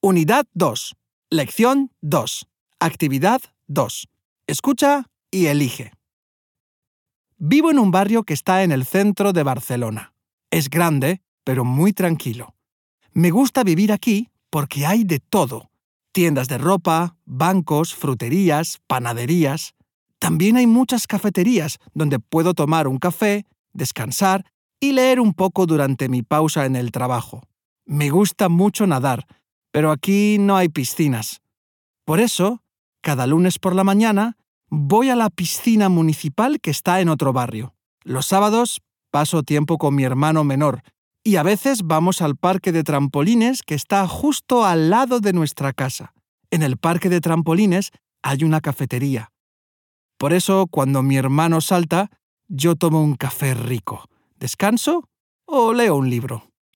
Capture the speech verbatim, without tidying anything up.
Unidad dos. Lección dos. Actividad dos. Escucha y elige. Vivo en un barrio que está en el centro de Barcelona. Es grande, pero muy tranquilo. Me gusta vivir aquí porque hay de todo. Tiendas de ropa, bancos, fruterías, panaderías. También hay muchas cafeterías donde puedo tomar un café, descansar y leer un poco durante mi pausa en el trabajo. Me gusta mucho nadar, pero aquí no hay piscinas. Por eso, cada lunes por la mañana, voy a la piscina municipal que está en otro barrio. Los sábados paso tiempo con mi hermano menor y a veces vamos al parque de trampolines que está justo al lado de nuestra casa. En el parque de trampolines hay una cafetería. Por eso, cuando mi hermano salta, yo tomo un café rico, descanso o leo un libro.